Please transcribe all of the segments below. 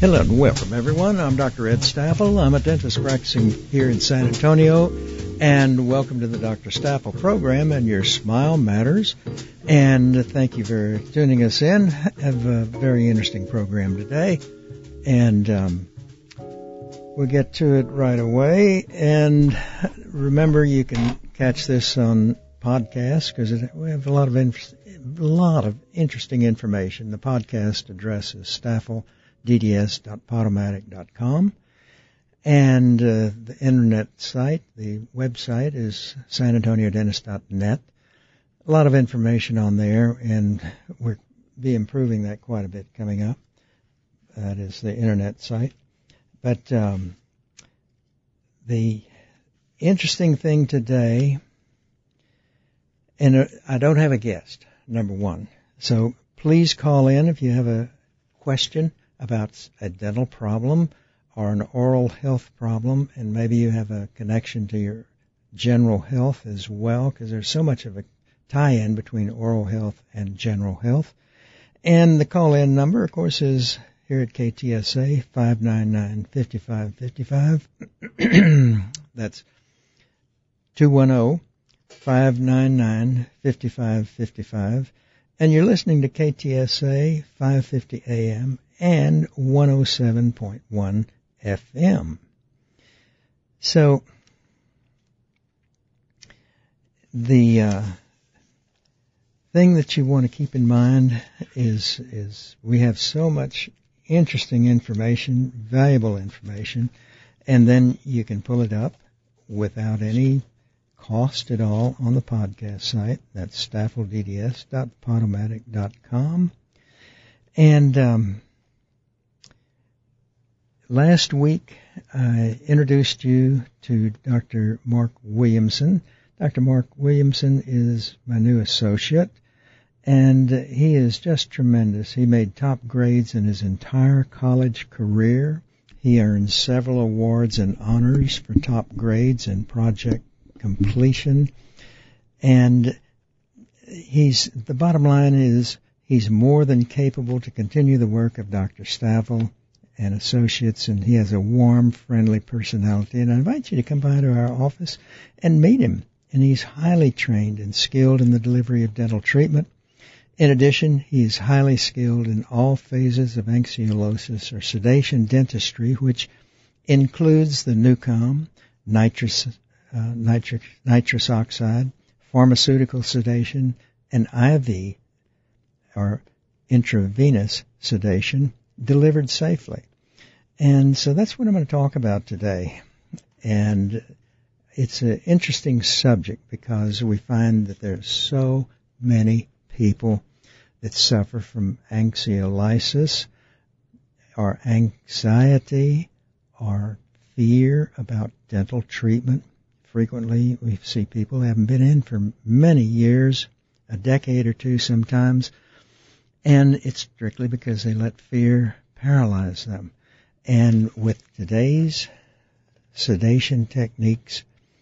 Hello and welcome, everyone. I'm Dr. Ed Staffel. I'm a dentist practicing here in San Antonio, and welcome to the Dr. Staffel program and Your Smile Matters. And thank you for tuning us in. I have a very interesting program today, and we'll get to it right away. And remember, you can catch this on podcast because we have a lot of interesting information. The podcast address is staffeldds.podomatic.com, and the internet site, the website is sanantoniodentist.net. A lot of information on there, and we'll be improving that quite a bit coming up. That is the internet site. But the interesting thing today, and I don't have a guest, number one. So please call in if you have a question about a dental problem or an oral health problem, and maybe you have a connection to your general health as well, because there's so much of a tie-in between oral health and general health. And the call-in number, of course, is here at KTSA, 599-5555. That's 210-599-5555. And you're listening to KTSA 550 AM and 107.1 FM. So, the thing that you want to keep in mind is we have so much interesting information, valuable information, and then you can pull it up without any cost at all on the podcast site. That's staffeldds.podomatic.com. And last week I introduced you to Dr. Mark Williamson. Dr. Mark Williamson is my new associate, and he is just tremendous. He made top grades in his entire college career. He earned several awards and honors for top grades in project completion, and the bottom line is he's more than capable to continue the work of Dr. Staffel and Associates, and he has a warm, friendly personality, and I invite you to come by to our office and meet him. And he's highly trained and skilled in the delivery of dental treatment. In addition, he is highly skilled in all phases of anxiolysis or sedation dentistry, which includes the NUCOM, nitrous oxide, pharmaceutical sedation, and IV, or intravenous sedation, delivered safely. And so that's what I'm going to talk about today. And it's an interesting subject because we find that there's so many people that suffer from anxiolysis or anxiety or fear about dental treatment. Frequently, we see people who haven't been in for many years, a decade or two sometimes, and it's strictly because they let fear paralyze them. And with today's sedation techniques,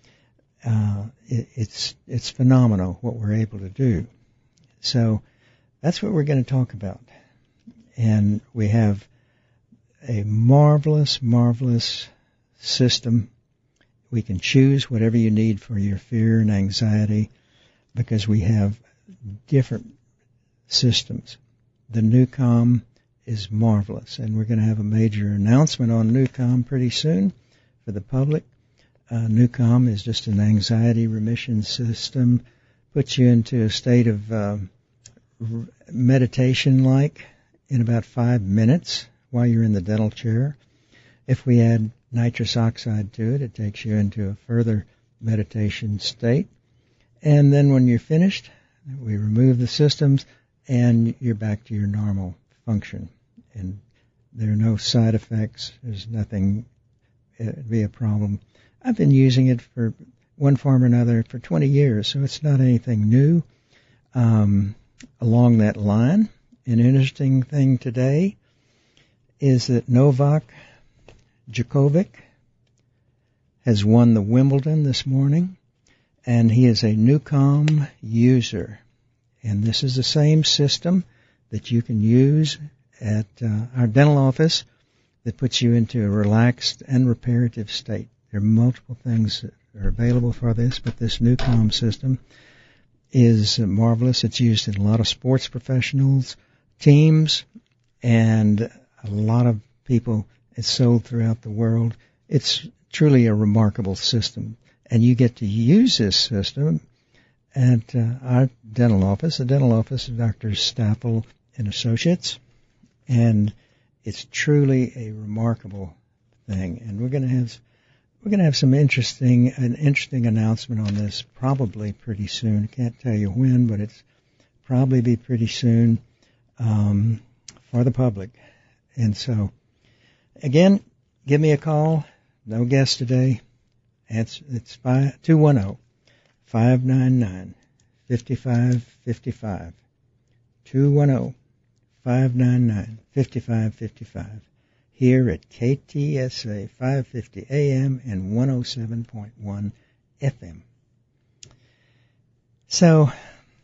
it's phenomenal what we're able to do. So that's what we're going to talk about. And we have a marvelous, marvelous system. We can choose whatever you need for your fear and anxiety because we have different systems. The NUCOM is marvelous, and we're going to have a major announcement on NUCOM pretty soon for the public. NUCOM is just an anxiety remission system, puts you into a state of meditation-like in about 5 minutes while you're in the dental chair. If we add nitrous oxide to it, it takes you into a further meditation state. And then when you're finished, we remove the systems, and you're back to your normal function. And there are no side effects. There's nothing to be a problem. I've been using it for one form or another for 20 years, so it's not anything new along that line. An interesting thing today is that Novak Djokovic has won the Wimbledon this morning, and he is a NUCOM user. And this is the same system that you can use at our dental office that puts you into a relaxed and reparative state. There are multiple things that are available for this, but this new Calm system is marvelous. It's used in a lot of sports professionals, teams, and a lot of people. It's sold throughout the world. It's truly a remarkable system. And you get to use this system at our dental office, the dental office of Dr. Staffel and Associates. And it's truly a remarkable thing. And we're going to have an interesting announcement on this probably pretty soon. Can't tell you when, but it's probably be pretty soon for the public. And so, again, give me a call. No guest today. It's 210-599-5555. 210-599-5555. Here at KTSA 550 AM and 107.1 FM. So,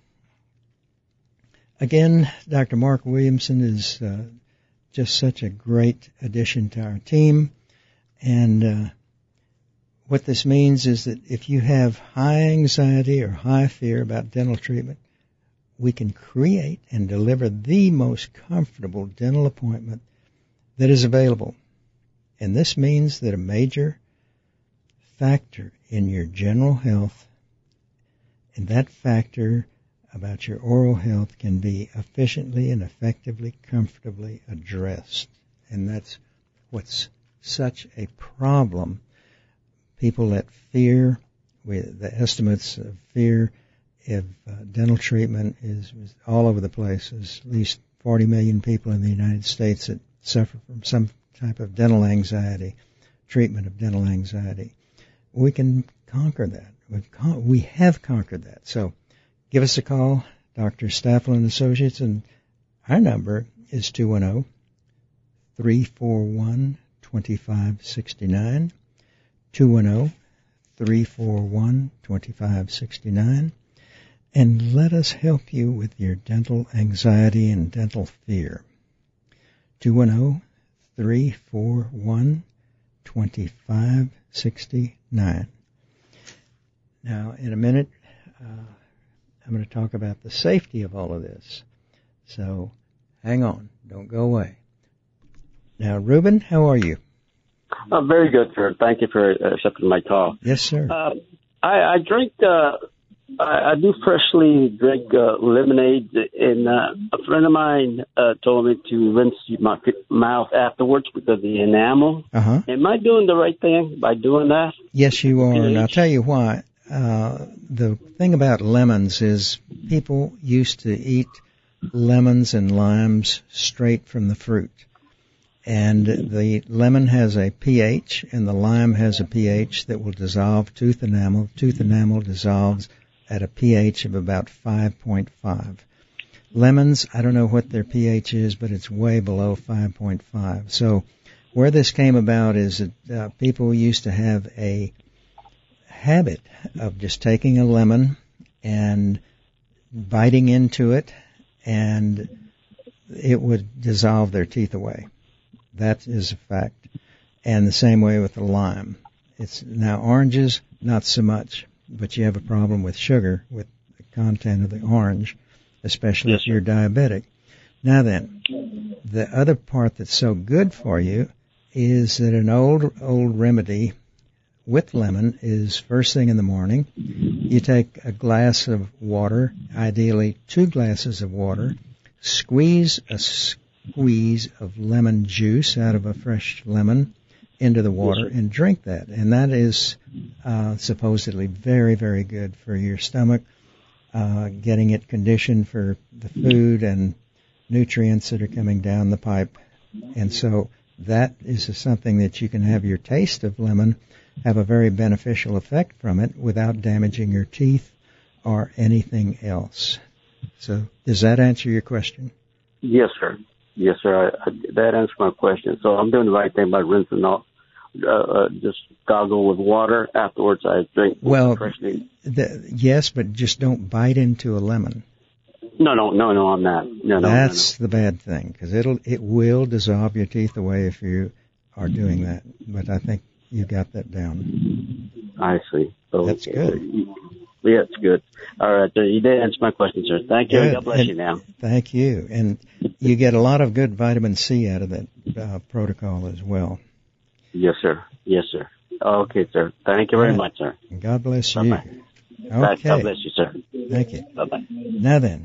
again, Dr. Mark Williamson is just such a great addition to our team. And what this means is that if you have high anxiety or high fear about dental treatment, we can create and deliver the most comfortable dental appointment that is available. And this means that a major factor in your general health, and that factor about your oral health, can be efficiently and effectively, comfortably addressed. And that's what's such a problem. People that fear, with the estimates of fear of dental treatment is all over the place. There's at least 40 million people in the United States that suffer from some type of dental anxiety, treatment of dental anxiety. We can conquer that. We have conquered that. So give us a call, Dr. Staffel and Associates, and our number is 210-341-2569, 210-341-2569, and let us help you with your dental anxiety and dental fear. 210-341-2569. Now, in a minute, I'm going to talk about the safety of all of this. So, hang on. Don't go away. Now, Reuben, how are you? Very good, sir. Thank you for accepting my call. Yes, sir. I drink, I do freshly drink lemonade, and a friend of mine told me to rinse my mouth afterwards because of the enamel. Uh-huh. Am I doing the right thing by doing that? Yes, you are, and I'll tell you why. The thing about lemons is people used to eat lemons and limes straight from the fruit. And the lemon has a pH and the lime has a pH that will dissolve tooth enamel. Tooth enamel dissolves at a pH of about 5.5. Lemons, I don't know what their pH is, but it's way below 5.5. So where this came about is that people used to have a habit of just taking a lemon and biting into it, and it would dissolve their teeth away. That is a fact. And the same way with the lime. It's now oranges, not so much, but you have a problem with sugar, with the content of the orange, especially if you're diabetic. Now then, the other part that's so good for you is that an old remedy with lemon is first thing in the morning. You take a glass of water, ideally 2 glasses of water, squeeze a squeeze of lemon juice out of a fresh lemon into the water and drink that. And that is supposedly very, very good for your stomach, getting it conditioned for the food and nutrients that are coming down the pipe. And so that is something that you can have your taste of lemon have a very beneficial effect from it without damaging your teeth or anything else. So does that answer your question? Yes, sir. Yes, sir. That answers my question. So I'm doing the right thing by rinsing off, just gargle with water. Afterwards, I drink freshly. Yes, but just don't bite into a lemon. No, I'm not. No. That's the bad thing, because it will dissolve your teeth away if you are doing that. But I think you got that down. I see. Okay. That's good. Yeah, it's good. All right, you did answer my question, sir. Thank you. Good. God bless you now. Thank you. And you get a lot of good vitamin C out of that protocol as well. Yes, sir. Yes, sir. Okay, sir. Thank you very much, sir. God bless you. Bye-bye. Okay. God bless you, sir. Thank you. Bye-bye. Now then,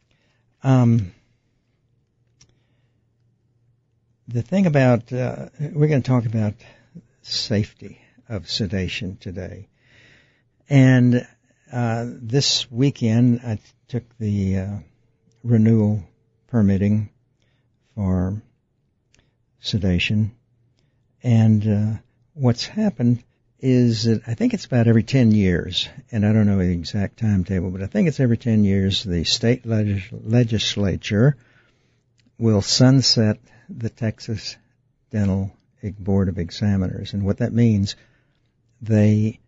the thing about, we're going to talk about safety of sedation today. And this weekend, I took the renewal permitting for sedation. And what's happened is that I think it's about every 10 years, and I don't know the exact timetable, but I think it's every 10 years the state legislature will sunset the Texas Dental Board of Examiners. And what that means, they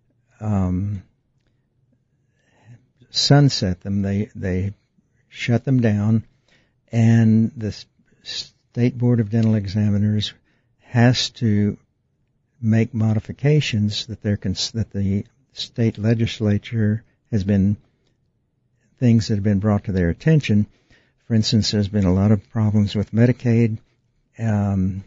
sunset them, they shut them down, and the State Board of Dental Examiners has to make modifications that the state legislature has been, things that have been brought to their attention. For instance, there's been a lot of problems with Medicaid, and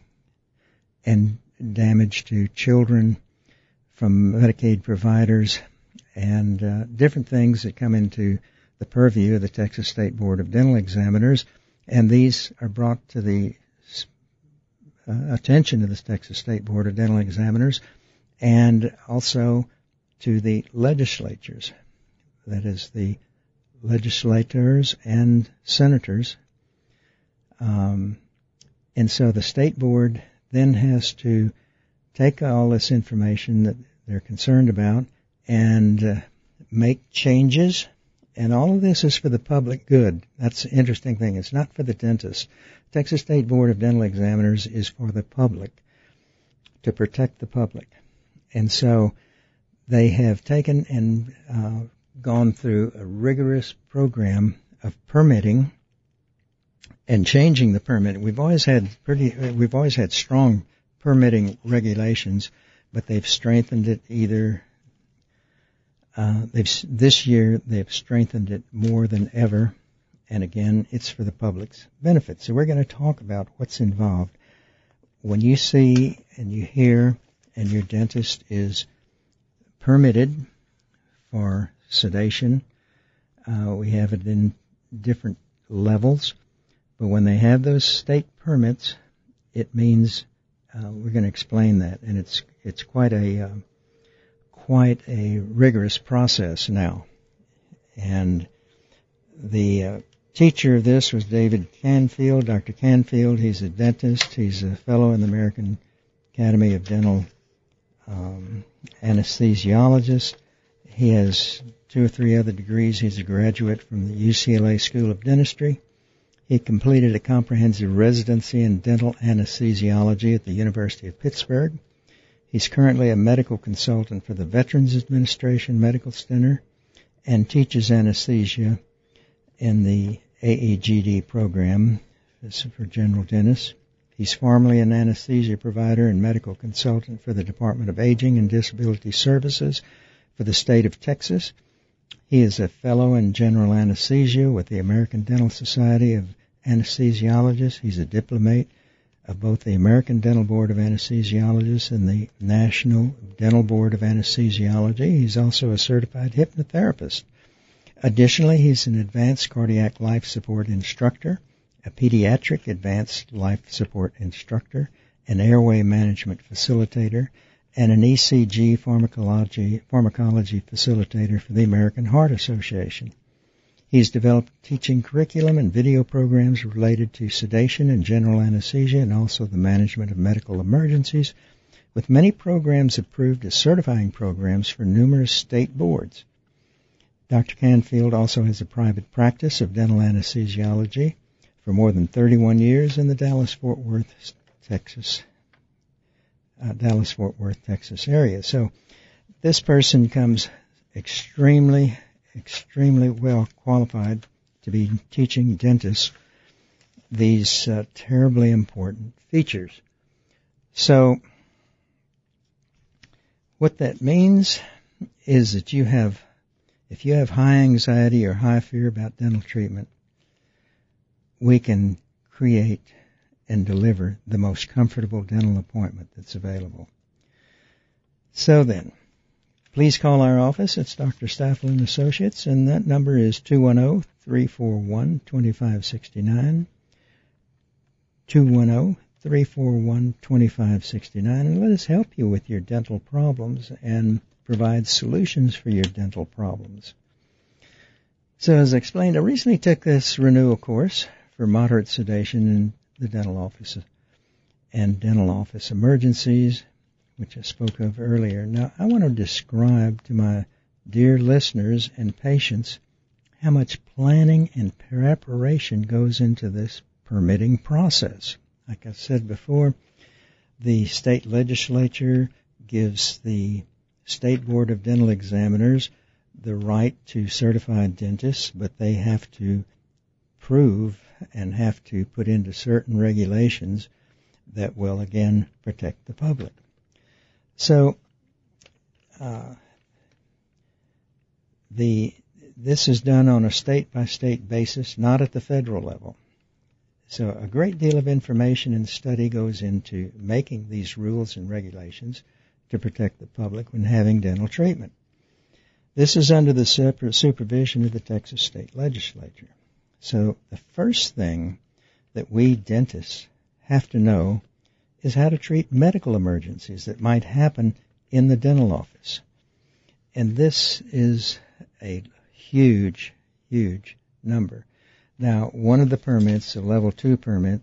damage to children from Medicaid providers, and different things that come into the purview of the Texas State Board of Dental Examiners, and these are brought to the attention of the Texas State Board of Dental Examiners, and also to the legislatures, that is the legislators and senators. And so the state board then has to take all this information that they're concerned about and make changes. And all of this is for the public good. That's the interesting thing. It's not for the dentist. Texas State Board of Dental Examiners is for the public, to protect the public. And so they have taken and gone through a rigorous program of permitting and changing the permit. We've always had strong permitting regulations, but they've strengthened it this year they've strengthened it more than ever. And again, it's for the public's benefit. So we're going to talk about what's involved. When you see and you hear and your dentist is permitted for sedation, we have it in different levels. But when they have those state permits, it means we're going to explain that, and it's quite a rigorous process now. And the teacher of this was David Canfield, Dr. Canfield. He's a dentist. He's a fellow in the American Academy of Dental Anesthesiologists. He has 2 or 3 other degrees. He's a graduate from the UCLA School of Dentistry. He completed a comprehensive residency in dental anesthesiology at the University of Pittsburgh. He's currently a medical consultant for the Veterans Administration Medical Center and teaches anesthesia in the AEGD program. This is for general dentists. He's formerly an anesthesia provider and medical consultant for the Department of Aging and Disability Services for the state of Texas. He is a fellow in general anesthesia with the American Dental Society of Anesthesiologists. He's a diplomate of both the American Dental Board of Anesthesiologists and the National Dental Board of Anesthesiology. He's also a certified hypnotherapist. Additionally, he's an advanced cardiac life support instructor, a pediatric advanced life support instructor, an airway management facilitator, and an ECG pharmacology facilitator for the American Heart Association. He's developed teaching curriculum and video programs related to sedation and general anesthesia and also the management of medical emergencies, with many programs approved as certifying programs for numerous state boards. Dr. Canfield also has a private practice of dental anesthesiology for more than 31 years in the Dallas-Fort Worth, Texas area. So this person comes extremely well qualified to be teaching dentists these terribly important features. So what that means is that if you have high anxiety or high fear about dental treatment, we can create and deliver the most comfortable dental appointment that's available. So then, please call our office. It's Dr. Staffel and Associates, and that number is 210-341-2569, 210-341-2569, and let us help you with your dental problems and provide solutions for your dental problems. So as I explained, I recently took this renewal course for moderate sedation in the dental office and dental office emergencies, which I spoke of earlier. Now, I want to describe to my dear listeners and patients how much planning and preparation goes into this permitting process. Like I said before, the state legislature gives the State Board of Dental Examiners the right to certify dentists, but they have to prove and have to put into certain regulations that will, again, protect the public. So, this is done on a state-by-state basis, not at the federal level. So a great deal of information and study goes into making these rules and regulations to protect the public when having dental treatment. This is under the supervision of the Texas State Legislature. So the first thing that we dentists have to know is how to treat medical emergencies that might happen in the dental office. And this is a huge, huge number. Now, one of the permits, a level 2 permit,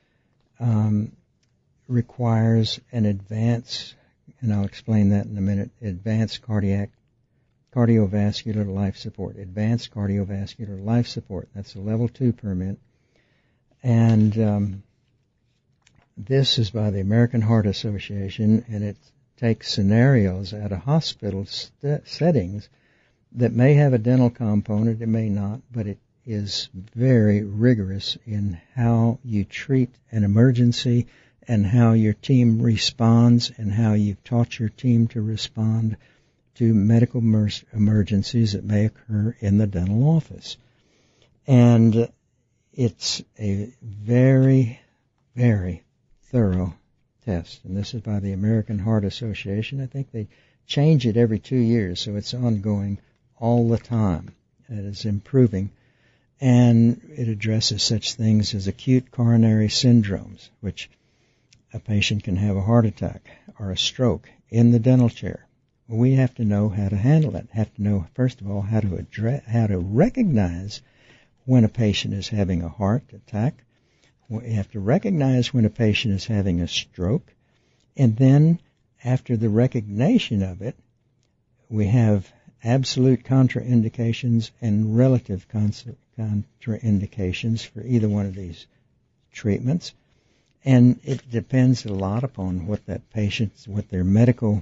requires an advanced, and I'll explain that in a minute, advanced cardiovascular life support. Advanced cardiovascular life support. That's a level 2 permit. And this is by the American Heart Association, and it takes scenarios out of hospital settings that may have a dental component, it may not, but it is very rigorous in how you treat an emergency and how your team responds and how you've taught your team to respond to medical emergencies that may occur in the dental office. And it's a very, very thorough test. And this is by the American Heart Association. I think they change it every 2 years, so it's ongoing all the time. It is improving. And it addresses such things as acute coronary syndromes, which a patient can have a heart attack or a stroke in the dental chair. Well, we have to know how to handle it. Have to know, first of all, how to recognize when a patient is having a heart attack. We have to recognize when a patient is having a stroke. And then, after the recognition of it, we have absolute contraindications and relative contraindications for either one of these treatments. And it depends a lot upon what that patient's, what their medical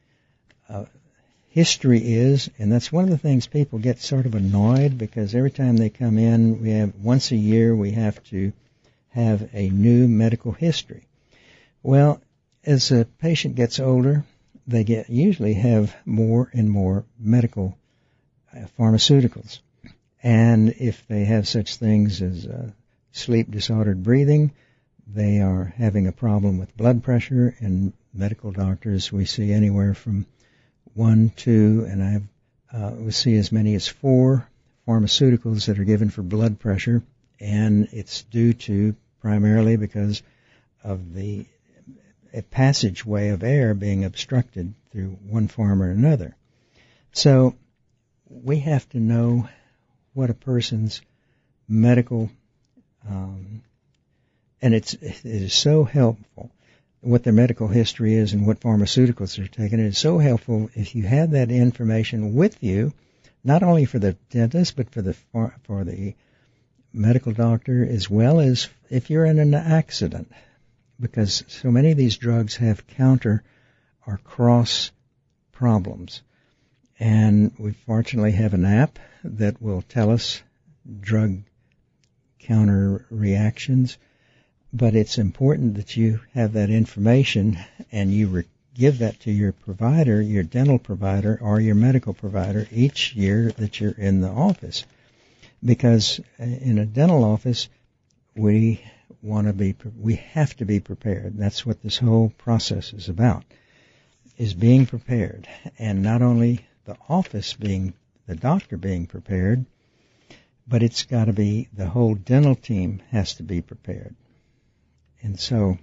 history is. And that's one of the things people get sort of annoyed, because every time they come in, once a year we have to have a new medical history. Well, as a patient gets older, they usually have more and more medical pharmaceuticals. And if they have such things as sleep disordered breathing, they are having a problem with blood pressure, and medical doctors, we see anywhere from 1, 2, and we see as many as 4 pharmaceuticals that are given for blood pressure, and it's due to primarily because of the passageway of air being obstructed through one form or another. So we have to know what a person's medical, and it is so helpful what their medical history is and what pharmaceuticals they're taking. It is so helpful if you have that information with you, not only for the dentist, but for the medical doctor, as well as if you're in an accident, because so many of these drugs have counter or cross problems. And we fortunately have an app that will tell us drug counter reactions. But it's important that you have that information and you give that to your provider, your dental provider or your medical provider each year that you're in the office. Because in a dental office, we have to be prepared. That's what this whole process is about, is being prepared. And not only the office the doctor being prepared, but it's got to be, the whole dental team has to be prepared. And so,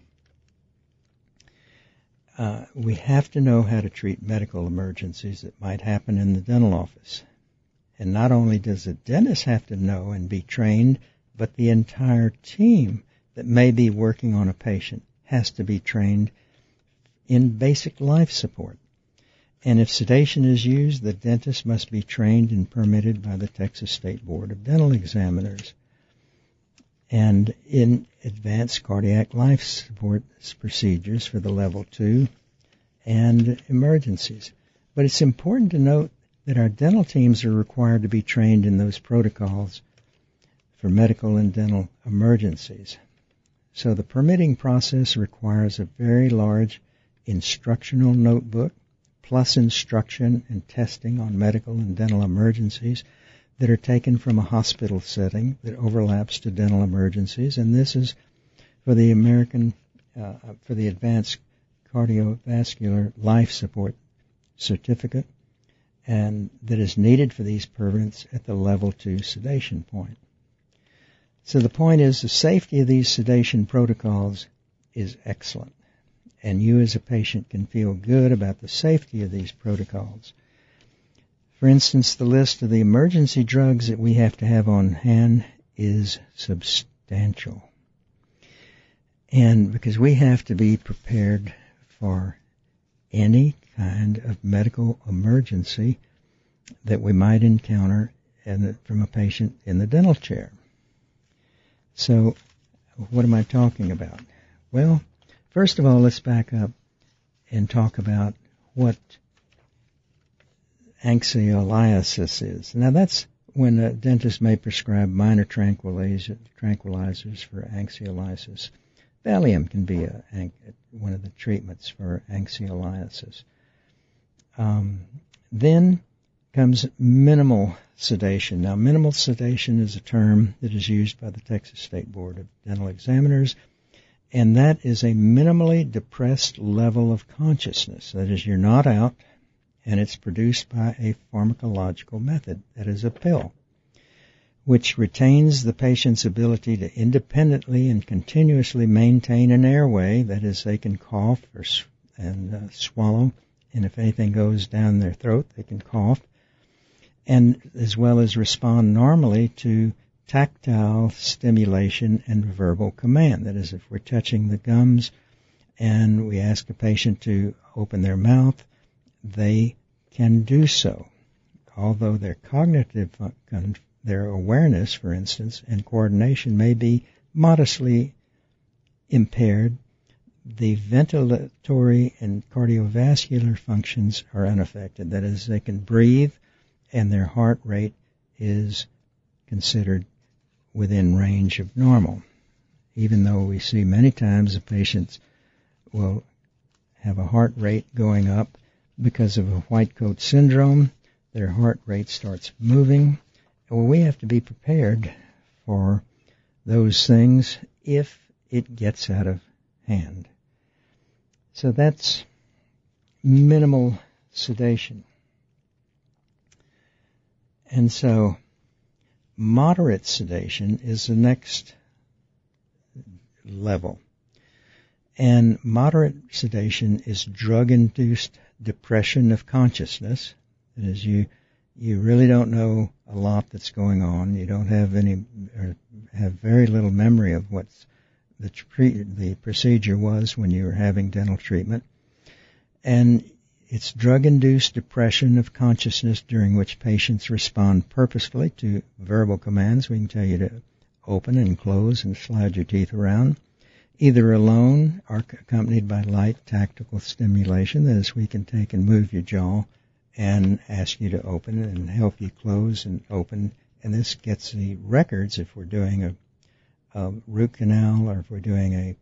we have to know how to treat medical emergencies that might happen in the dental office. And not only does the dentist have to know and be trained, but the entire team that may be working on a patient has to be trained in basic life support. And if sedation is used, the dentist must be trained and permitted by the Texas State Board of Dental Examiners. And in advanced cardiac life support procedures for the level 2 and emergencies. But it's important to note that our dental teams are required to be trained in those protocols for medical and dental emergencies. So the permitting process requires a very large instructional notebook, plus instruction and testing on medical and dental emergencies that are taken from a hospital setting that overlaps to dental emergencies. And this is for the for the Advanced Cardiovascular Life Support Certificate, and that is needed for these permits at the level 2 sedation point. So the point is, the safety of these sedation protocols is excellent, and you as a patient can feel good about the safety of these protocols. For instance, the list of the emergency drugs that we have to have on hand is substantial. And because we have to be prepared for any kind of medical emergency that we might encounter from a patient in the dental chair. So, what am I talking about? Well, first of all, let's back up and talk about what anxiolysis is. Now, that's when a dentist may prescribe minor tranquilizers for anxiolysis. Valium can be one of the treatments for anxiolysis. Then comes minimal sedation. Now, minimal sedation is a term that is used by the Texas State Board of Dental Examiners, and that is a minimally depressed level of consciousness. That is, you're not out, and it's produced by a pharmacological method, that is a pill, which retains the patient's ability to independently and continuously maintain an airway. That is, they can cough and swallow, and if anything goes down their throat, they can cough, and as well as respond normally to tactile stimulation and verbal command. That is, if we're touching the gums and we ask a patient to open their mouth, they can do so. Although their cognitive, their awareness, for instance, and coordination may be modestly impaired, the ventilatory and cardiovascular functions are unaffected. That is, they can breathe and their heart rate is considered within range of normal. Even though we see many times the patients will have a heart rate going up because of a white coat syndrome, their heart rate starts moving. Well, we have to be prepared for those things if it gets out of hand. So that's minimal sedation. And so moderate sedation is the next level. And moderate sedation is drug-induced depression of consciousness. That is, you really don't know a lot that's going on. You don't have have very little memory of what the procedure was when you were having dental treatment. And it's drug-induced depression of consciousness during which patients respond purposefully to verbal commands. We can tell you to open and close and slide your teeth around, either alone or accompanied by light tactile stimulation. That is, we can take and move your jaw and ask you to open and help you close and open. And this gets the records if we're doing root canal, or if we're doing a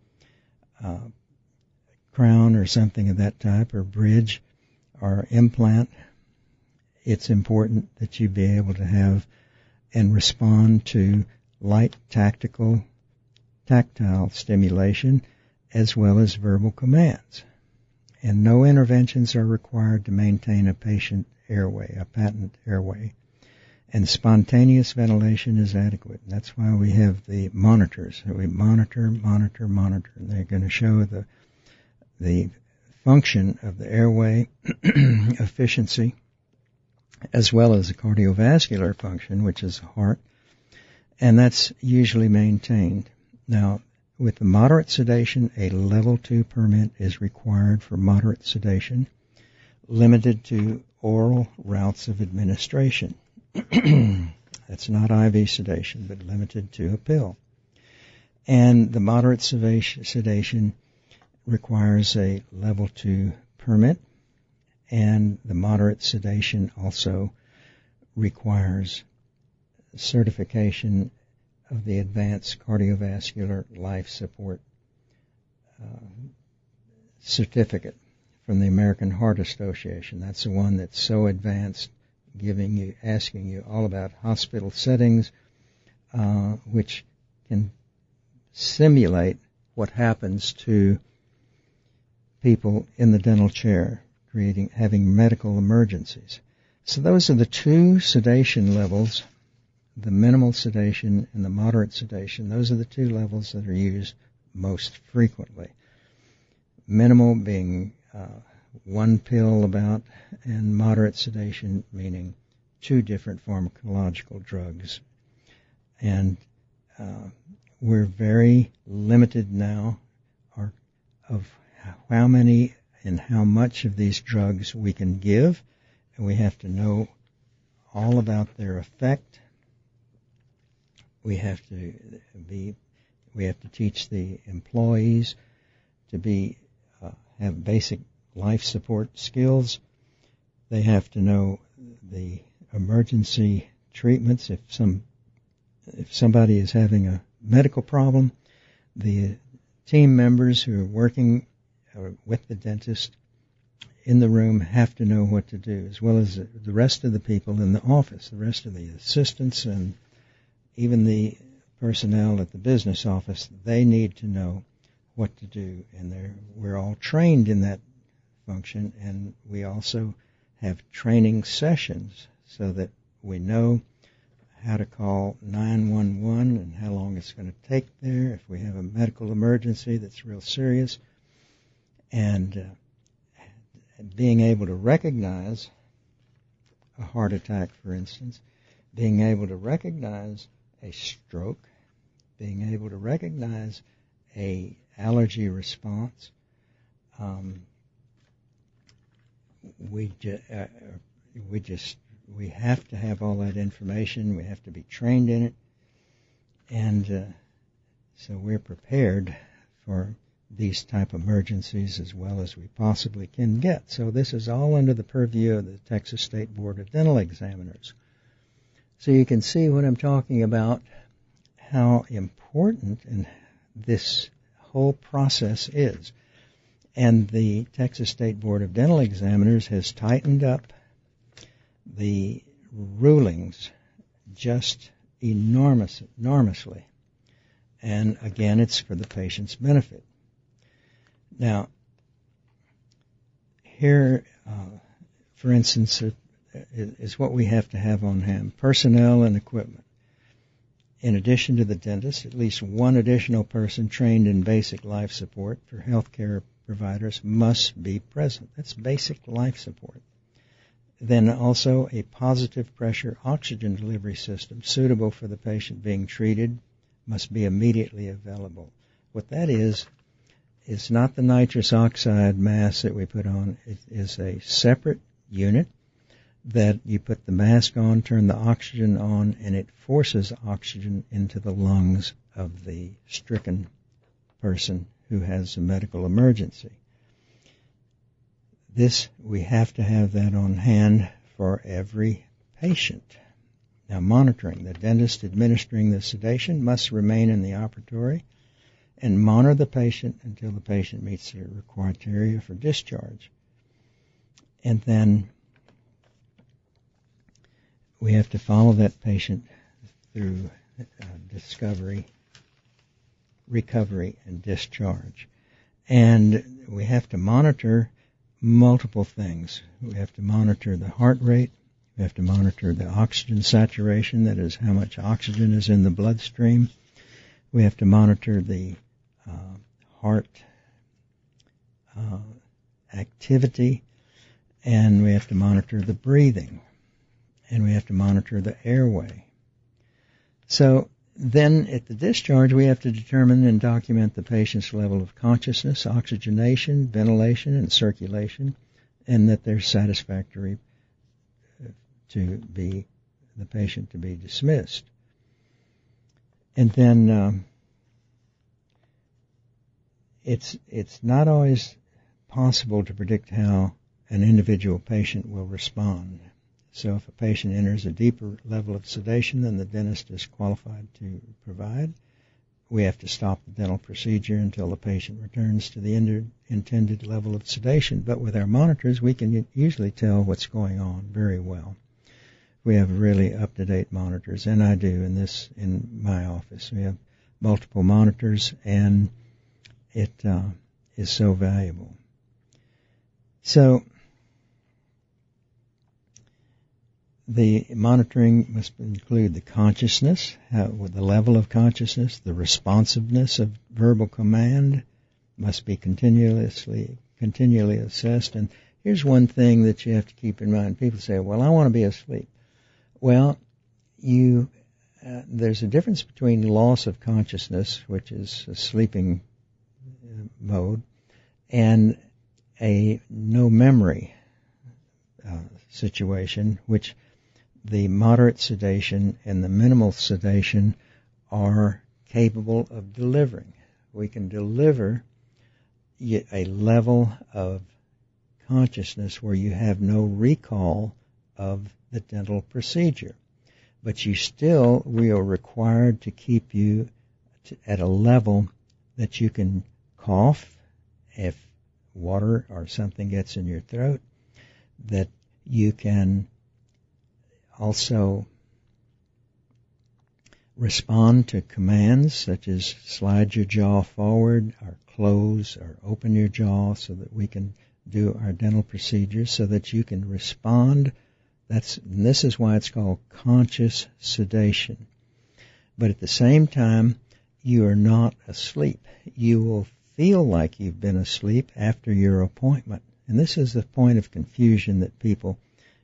crown or something of that type, or bridge or implant, it's important that you be able to have and respond to light tactile stimulation as well as verbal commands. And no interventions are required to maintain a patient airway, a patent airway. And spontaneous ventilation is adequate. That's why we have the monitors. We monitor. And they're going to show the function of the airway efficiency, as well as the cardiovascular function, which is the heart. And that's usually maintained. Now, with the moderate sedation, a level 2 permit is required for moderate sedation, limited to oral routes of administration. That's not IV sedation, but limited to a pill. And the moderate sedation requires a level 2 permit, and the moderate sedation also requires certification of the Advanced Cardiovascular Life Support certificate from the American Heart Association. That's the one that's so advanced, asking you all about hospital settings, which can simulate what happens to people in the dental chair, having medical emergencies. So those are the two sedation levels, the minimal sedation and the moderate sedation. Those are the two levels that are used most frequently. Minimal being one pill about, and moderate sedation meaning two different pharmacological drugs. And we're very limited now of how many and how much of these drugs we can give, and we have to know all about their effect. We have to teach the employees to have basic life support skills. They have to know the emergency treatments. If somebody is having a medical problem, the team members who are working with the dentist in the room have to know what to do, as well as the rest of the people in the office, the rest of the assistants and even the personnel at the business office. They need to know what to do, and we're all trained in that function, and we also have training sessions so that we know how to call 911 and how long it's going to take there if we have a medical emergency that's real serious, and being able to recognize a heart attack, for instance, being able to recognize a stroke, being able to recognize a allergy response. We have to have all that information. We have to be trained in it, and so we're prepared for these type of emergencies as well as we possibly can get. So this is all under the purview of the Texas State Board of Dental Examiners. So you can see what I'm talking about, how important this whole process is. And the Texas State Board of Dental Examiners has tightened up the rulings just enormously. And again, it's for the patient's benefit. Now, here, for instance, is what we have to have on hand: personnel and equipment. In addition to the dentist, at least one additional person trained in basic life support for healthcare providers must be present. That's basic life support. Then also a positive pressure oxygen delivery system suitable for the patient being treated must be immediately available. What that is not the nitrous oxide mask that we put on. It is a separate unit that you put the mask on, turn the oxygen on, and it forces oxygen into the lungs of the stricken person who has a medical emergency. We have to have that on hand for every patient. Now, monitoring. The dentist administering the sedation must remain in the operatory and monitor the patient until the patient meets the required criteria for discharge. And then we have to follow that patient through discovery, recovery, and discharge. And we have to monitor multiple things. We have to monitor the heart rate. We have to monitor the oxygen saturation, that is, how much oxygen is in the bloodstream. We have to monitor the heart activity, and we have to monitor the breathing, and we have to monitor the airway. So then at the discharge, we have to determine and document the patient's level of consciousness, oxygenation, ventilation, and circulation, and that they're satisfactory to be the patient to be dismissed. And then it's not always possible to predict how an individual patient will respond. So if a patient enters a deeper level of sedation than the dentist is qualified to provide, we have to stop the dental procedure until the patient returns to the intended level of sedation. But with our monitors, we can usually tell what's going on very well. We have really up-to-date monitors, and I do in my office. We have multiple monitors, and it is so valuable. So the monitoring must include the consciousness, the level of consciousness, the responsiveness of verbal command must be continually assessed. And here's one thing that you have to keep in mind. People say, well, I want to be asleep. Well, there's a difference between loss of consciousness, which is a sleeping mode, and a no memory situation, which the moderate sedation and the minimal sedation are capable of delivering. We can deliver a level of consciousness where you have no recall of the dental procedure. But we are required to keep you at a level that you can cough if water or something gets in your throat, that you can also respond to commands such as slide your jaw forward or close or open your jaw so that we can do our dental procedures so that you can respond. This is why it's called conscious sedation. But at the same time, you are not asleep. You will feel like you've been asleep after your appointment. And this is the point of confusion that people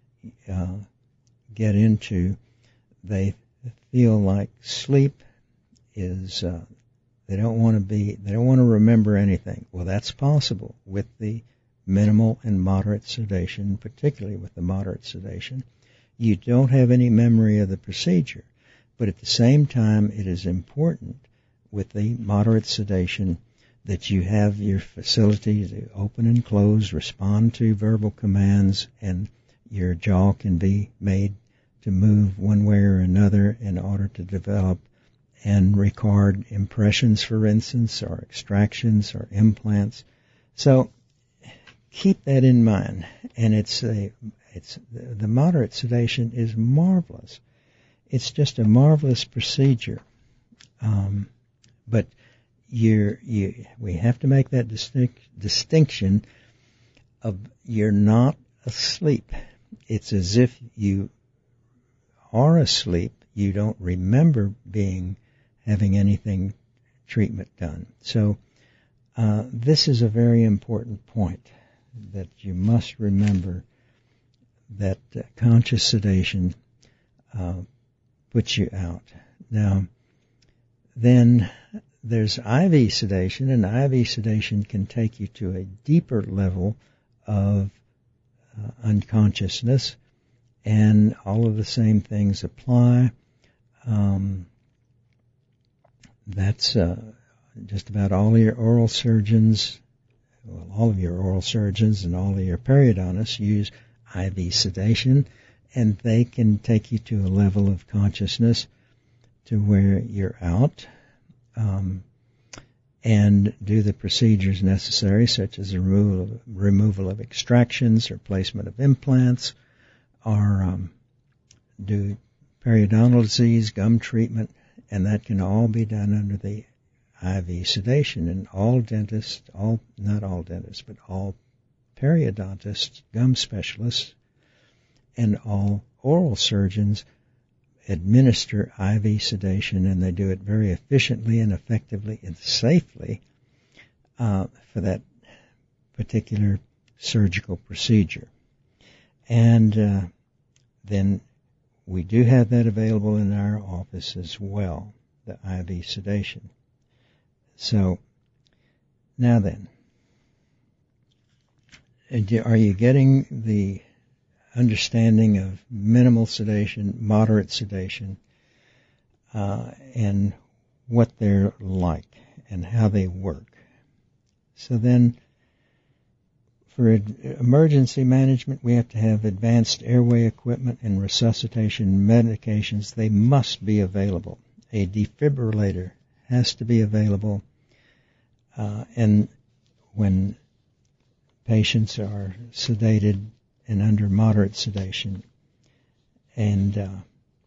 get into. They feel like sleep is, they don't want to remember anything. Well, that's possible with the minimal and moderate sedation, particularly with the moderate sedation. You don't have any memory of the procedure. But at the same time, it is important with the moderate sedation that you have your facility to open and close, respond to verbal commands, and your jaw can be made to move one way or another in order to develop and record impressions, for instance, or extractions or implants. So keep that in mind. And the moderate sedation is marvelous. It's just a marvelous procedure. But we have to make that distinction of you're not asleep. It's as if you are asleep. You don't remember having anything treatment done. So this is a very important point that you must remember, that conscious sedation puts you out. Now, then there's IV sedation, and IV sedation can take you to a deeper level of unconsciousness, and all of the same things apply. That's just about all of your oral surgeons, all of your oral surgeons and all of your periodontists use IV sedation, and they can take you to a level of consciousness to where you're out, and do the procedures necessary, such as the removal of extractions or placement of implants, or do periodontal disease, gum treatment, and that can all be done under the IV sedation. And all dentists, not all dentists, but all periodontists, gum specialists, and all oral surgeons administer IV sedation, and they do it very efficiently and effectively and safely for that particular surgical procedure. And then we do have that available in our office as well, the IV sedation. So, now then, are you getting the understanding of minimal sedation, moderate sedation, and what they're like and how they work? So then, for emergency management, we have to have advanced airway equipment and resuscitation medications. They must be available. A defibrillator has to be available, and when patients are sedated and under moderate sedation, and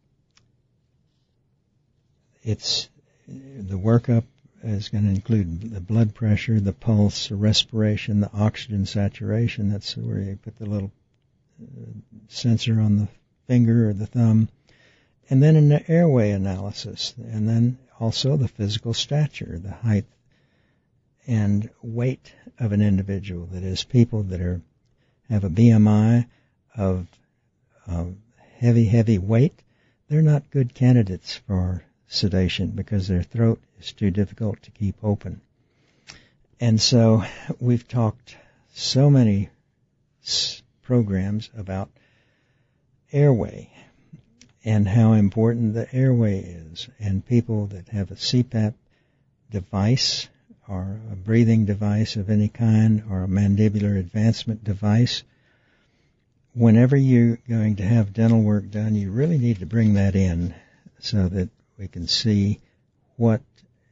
it's the workup is going to include the blood pressure, the pulse, the respiration, the oxygen saturation. That's where you put the little sensor on the finger or the thumb, and then an airway analysis, and then also the physical stature, the height and weight of an individual. That is, people that have a BMI of heavy weight, they're not good candidates for sedation because their throat is too difficult to keep open. And so we've talked so many programs about airway and how important the airway is, and people that have a CPAP device or a breathing device of any kind or a mandibular advancement device, whenever you're going to have dental work done, you really need to bring that in so that we can see what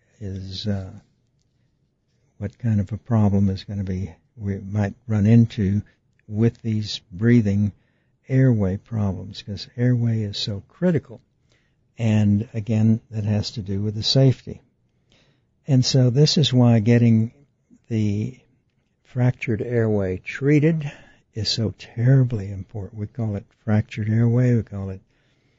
kind of a problem is going to be we might run into with these breathing airway problems, because airway is so critical. And again, that has to do with the safety. And so this is why getting the fractured airway treated is so terribly important. We call it fractured airway. We call it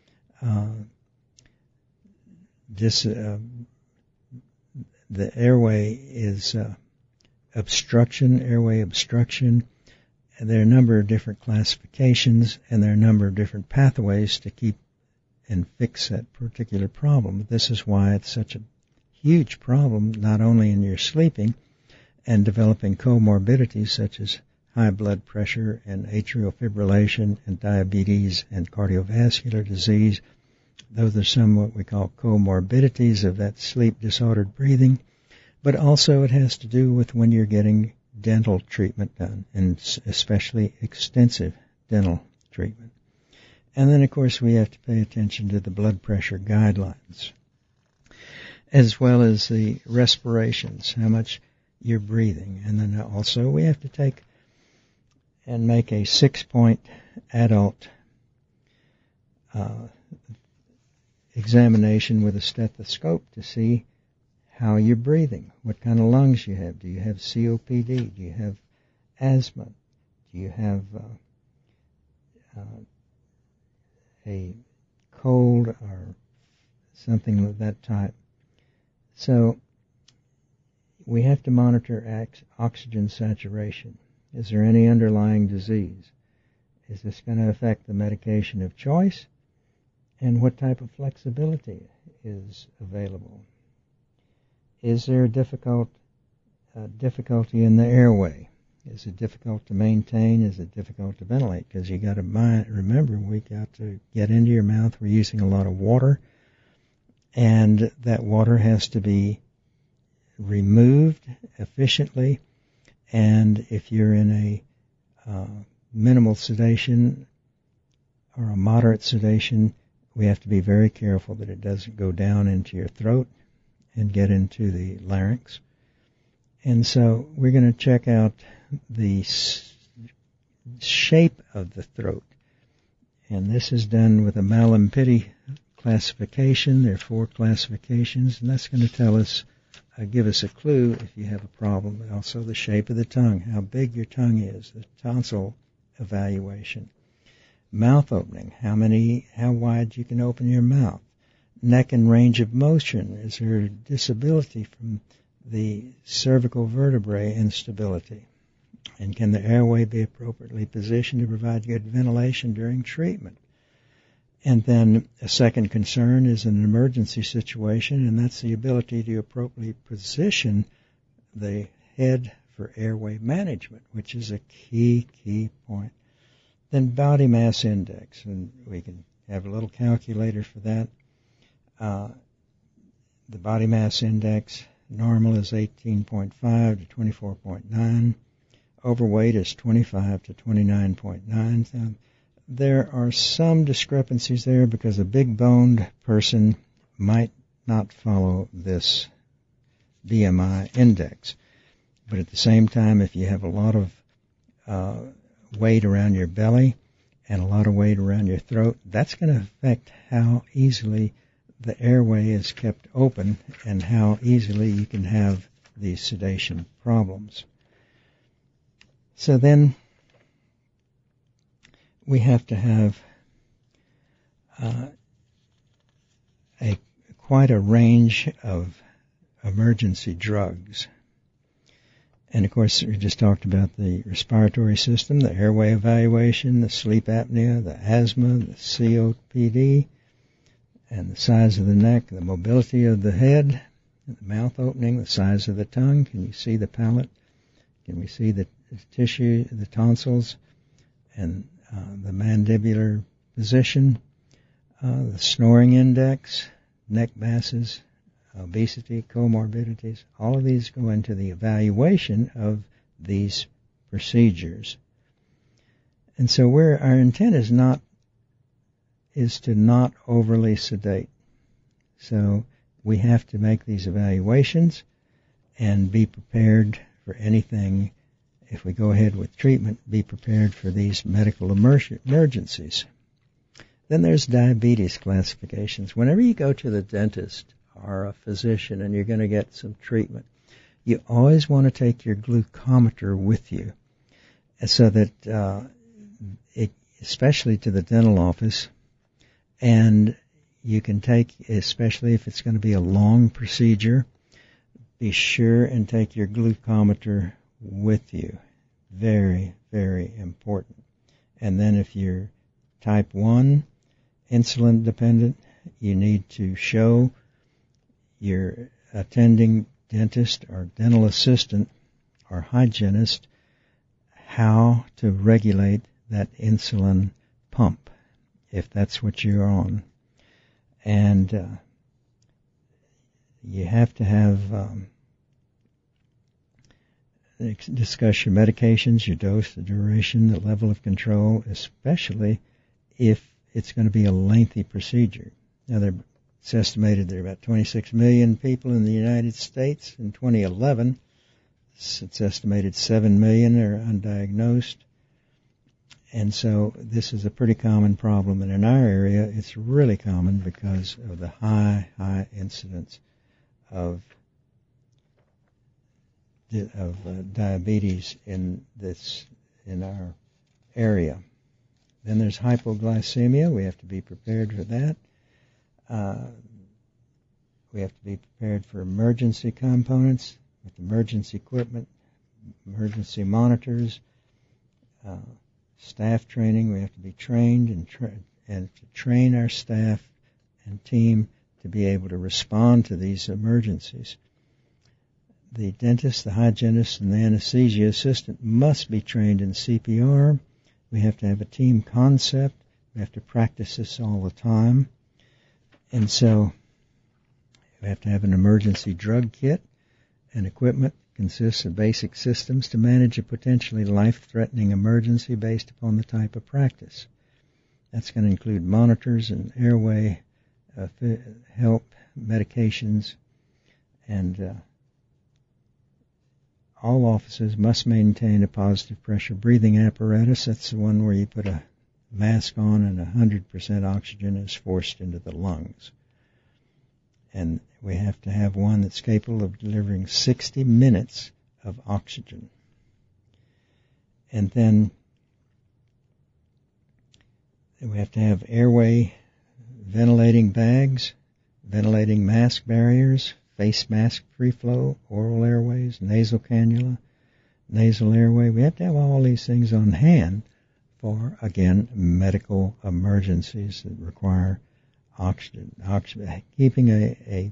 the airway is obstruction, airway obstruction. And there are a number of different classifications, and there are a number of different pathways to keep and fix that particular problem. This is why it's such a huge problem, not only in your sleeping and developing comorbidities such as high blood pressure and atrial fibrillation and diabetes and cardiovascular disease. Those are some what we call comorbidities of that sleep disordered breathing. But also it has to do with when you're getting dental treatment done, and especially extensive dental treatment. And then, of course, we have to pay attention to the blood pressure guidelines, as well as the respirations, how much you're breathing. And then also we have to take and make a 6-point adult examination with a stethoscope to see how you're breathing, what kind of lungs you have. Do you have COPD? Do you have asthma? Do you have a cold or something of that type? So we have to monitor oxygen saturation. Is there any underlying disease? Is this going to affect the medication of choice? And what type of flexibility is available? Is there difficulty in the airway? Is it difficult to maintain? Is it difficult to ventilate? Because you got to remember, we got to get into your mouth. We're using a lot of water, and that water has to be removed efficiently. And if you're in a minimal sedation or a moderate sedation, we have to be very careful that it doesn't go down into your throat and get into the larynx. And so we're going to check out the shape of the throat. And this is done with a Mallampati classification. There are 4 classifications, and that's going to tell us, give us a clue if you have a problem. And also the shape of the tongue, how big your tongue is, the tonsil evaluation. Mouth opening, how wide you can open your mouth. Neck and range of motion, is there disability from the cervical vertebrae instability? And can the airway be appropriately positioned to provide good ventilation during treatment? And then a second concern is an emergency situation, and that's the ability to appropriately position the head for airway management, which is a key point. Then body mass index, and we can have a little calculator for that. The body mass index, normal is 18.5 to 24.9. Overweight is 25 to 29.9. There are some discrepancies there because a big-boned person might not follow this BMI index. But at the same time, if you have a lot of weight around your belly and a lot of weight around your throat, that's going to affect how easily the airway is kept open and how easily you can have these sedation problems. So then we have to have quite a range of emergency drugs. And of course, we just talked about the respiratory system, the airway evaluation, the sleep apnea, the asthma, the COPD, and the size of the neck, the mobility of the head, the mouth opening, the size of the tongue. Can you see the palate? Can we see the tissue, the tonsils, and the mandibular position, the snoring index, neck masses, obesity, comorbidities? All of these go into the evaluation of these procedures. And so where our intent is to not overly sedate. So we have to make these evaluations and be prepared for anything. If we go ahead with treatment, be prepared for these medical emergencies. Then there's diabetes classifications. Whenever you go to the dentist or a physician and you're going to get some treatment, you always want to take your glucometer with you, so that especially to the dental office, and you can take, especially if it's going to be a long procedure, be sure and take your glucometer with you. Very, very important. And then if you're type 1, insulin dependent, you need to show your attending dentist or dental assistant or hygienist how to regulate that insulin pump, if that's what you're on. And you have to have discuss your medications, your dose, the duration, the level of control, especially if it's going to be a lengthy procedure. Now, it's estimated there are about 26 million people in the United States. In 2011, it's estimated 7 million are undiagnosed. And so this is a pretty common problem. And in our area, it's really common because of the high incidence of diabetes in our area. Then there's hypoglycemia. We have to be prepared for that. We have to be prepared for emergency components with emergency equipment, emergency monitors, staff training. We have to be trained and to train our staff and team to be able to respond to these emergencies. The dentist, the hygienist, and the anesthesia assistant must be trained in CPR. We have to have a team concept. We have to practice this all the time. And so we have to have an emergency drug kit, and equipment consists of basic systems to manage a potentially life-threatening emergency based upon the type of practice. That's going to include monitors and airway help, medications, and all offices must maintain a positive pressure breathing apparatus. That's the one where you put a mask on and 100% oxygen is forced into the lungs. And we have to have one that's capable of delivering 60 minutes of oxygen. And then we have to have airway ventilating bags, ventilating mask barriers, face mask free flow, oral airways, nasal cannula, nasal airway. We have to have all these things on hand for, again, medical emergencies that require oxygen. Keeping a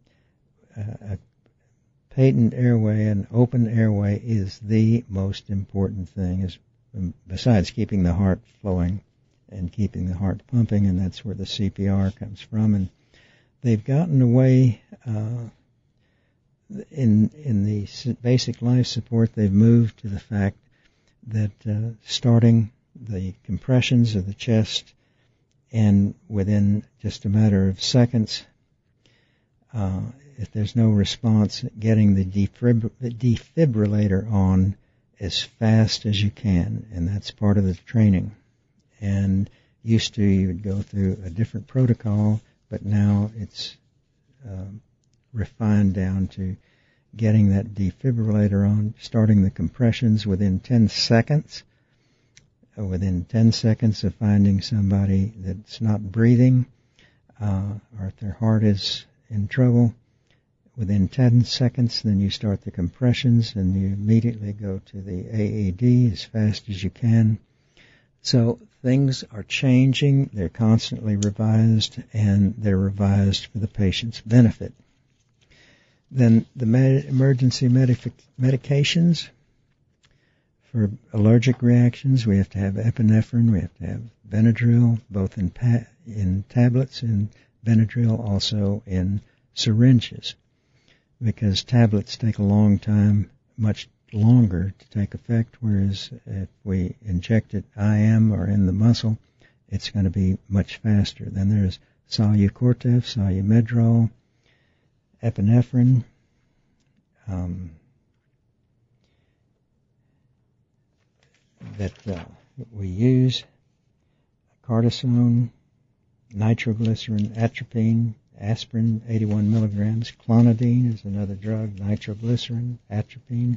patent airway, an open airway, is the most important thing, besides keeping the heart flowing and keeping the heart pumping, and that's where the CPR comes from. And they've gotten away in the basic life support. They've moved to the fact that starting the compressions of the chest, and within just a matter of seconds, if there's no response, getting the defibrillator on as fast as you can, and that's part of the training. And used to you would go through a different protocol, but now it's refined down to getting that defibrillator on, starting the compressions within 10 seconds. Within 10 seconds of finding somebody that's not breathing, or if their heart is in trouble, within 10 seconds, then you start the compressions and you immediately go to the AED as fast as you can. So things are changing, they're constantly revised, and they're revised for the patient's benefit. Then the emergency medications. For allergic reactions, we have to have epinephrine, we have to have Benadryl, both in tablets, and Benadryl also in syringes, because tablets take a long time, much longer to take effect, whereas if we inject it IM or in the muscle, it's going to be much faster. Then there's Solu-Cortef, Solu-Medrol, epinephrine, that we use, cortisone, nitroglycerin, atropine, aspirin, 81 milligrams, clonidine is another drug, nitroglycerin, atropine.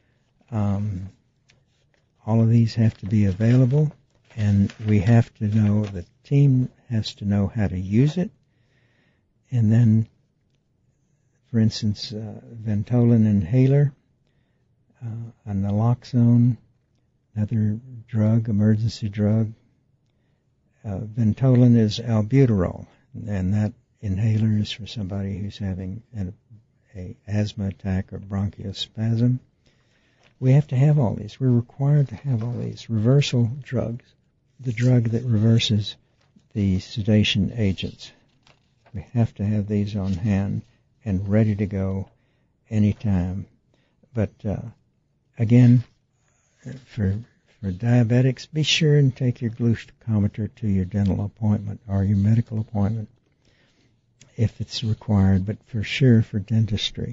All of these have to be available, and we have to know, the team has to know how to use it. And then, for instance, Ventolin inhaler, a naloxone, another drug, emergency drug. Ventolin is albuterol, and that inhaler is for somebody who's having an asthma attack or bronchospasm. We have to have all these. We're required to have all these. Reversal drugs, the drug that reverses the sedation agents. We have to have these on hand and ready to go anytime. But again, for diabetics, be sure and take your glucometer to your dental appointment or your medical appointment if it's required, but for sure for dentistry.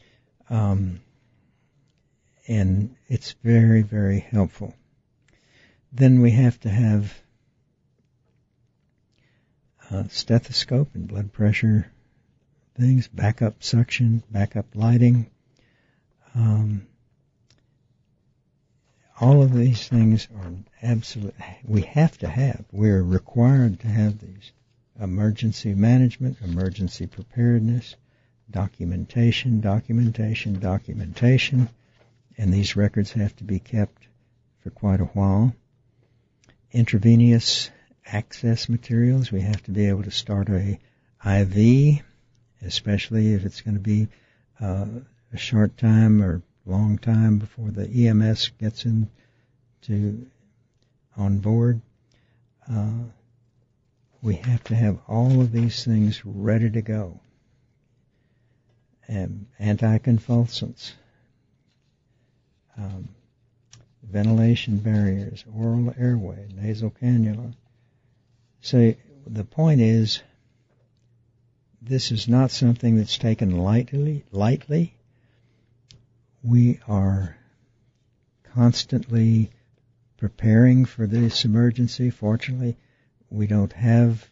And it's very, very helpful. Then we have to have stethoscope and blood pressure things, backup suction, backup lighting. All of these things are absolute. We have to have. We're required to have these. Emergency management, emergency preparedness, documentation, and these records have to be kept for quite a while. Intravenous access materials. We have to be able to start a IV, especially if it's going to be a short time or long time before the EMS gets on board. We have to have all of these things ready to go. And anticonvulsants, ventilation barriers, oral airway, nasal cannula, So the point is, this is not something that's taken lightly. We are constantly preparing for this emergency. Fortunately, we don't have,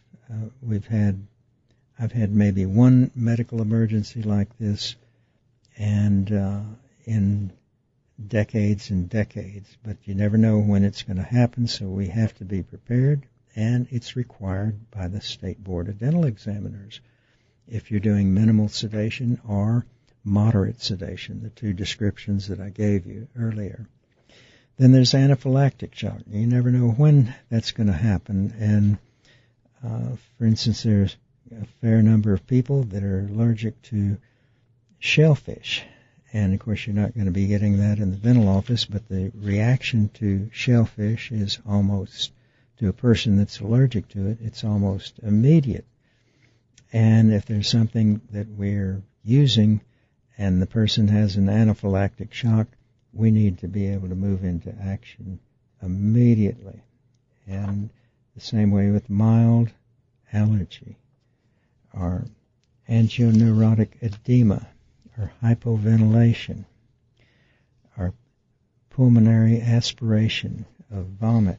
I've had maybe one medical emergency like this, and in decades and decades, but you never know when it's going to happen, so we have to be prepared, and it's required by the State Board of Dental Examiners if you're doing minimal sedation or moderate sedation, the two descriptions that I gave you earlier. Then there's anaphylactic shock. You never know when that's going to happen, and for instance, there's a fair number of people that are allergic to shellfish. And, of course, you're not going to be getting that in the dental office, but the reaction to shellfish is almost, to a person that's allergic to it, it's almost immediate. And if there's something that we're using and the person has an anaphylactic shock, we need to be able to move into action immediately. And the same way with mild allergy or angioneurotic edema, or hypoventilation, or pulmonary aspiration of vomit,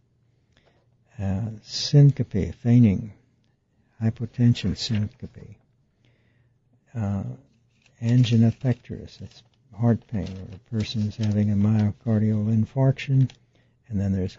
syncope, fainting, hypotension syncope, angina pectoris, that's heart pain, or a person is having a myocardial infarction, and then there's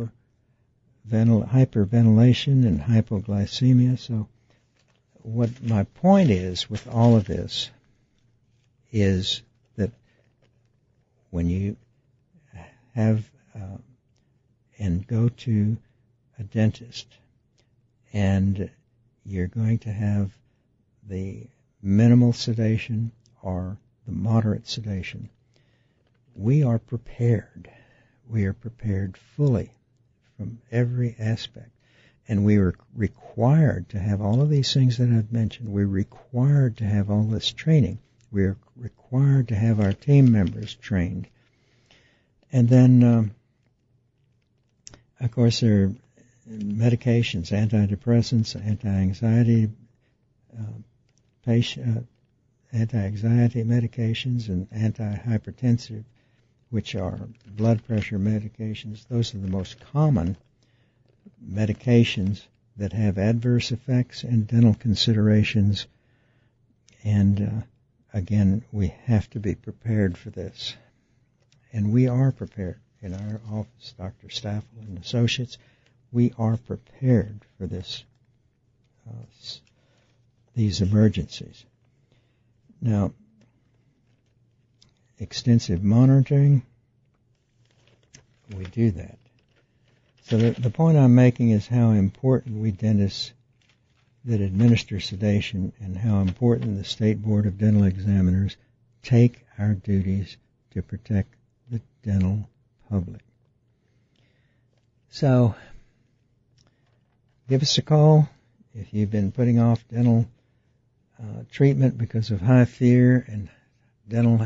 hyperventilation and hypoglycemia. So what my point is with all of this is that when you have and go to a dentist and you're going to have the minimal sedation or the moderate sedation, we are prepared. We are prepared fully from every aspect. And we are required to have all of these things that I've mentioned. We're required to have all this training. We're required to have our team members trained. And then, of course, there are medications, antidepressants, anti-anxiety medications, and antihypertensive, which are blood pressure medications. Those are the most common medications that have adverse effects and dental considerations. And again, we have to be prepared for this. And we are prepared. In our office, Dr. Staffel and Associates, we are prepared for this, these emergencies. Now, extensive monitoring, we do that. So the point I'm making is how important we dentists that administer sedation and how important the State Board of Dental Examiners take our duties to protect the dental public. So, give us a call if you've been putting off dental treatment because of high fear and dental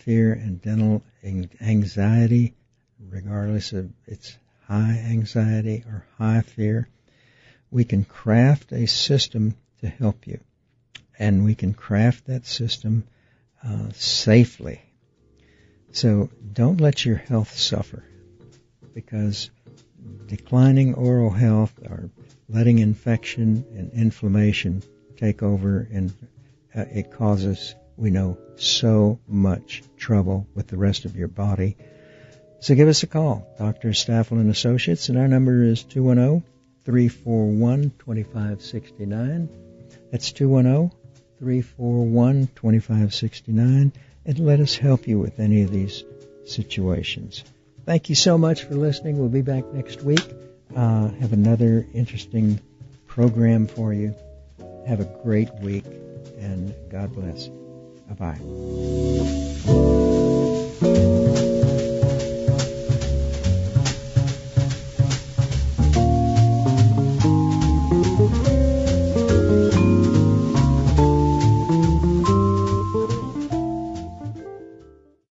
anxiety, regardless of its high anxiety or high fear. We can craft a system to help you, and we can craft that system safely. So don't let your health suffer, because declining oral health or letting infection and inflammation take over, and it causes, we know, so much trouble with the rest of your body. So give us a call, Dr. Staffel and Associates, and our number is 210-341-2569. That's 210-341-2569, and let us help you with any of these situations. Thank you so much for listening. We'll be back next week. Have another interesting program for you. Have a great week, and God bless. Bye-bye.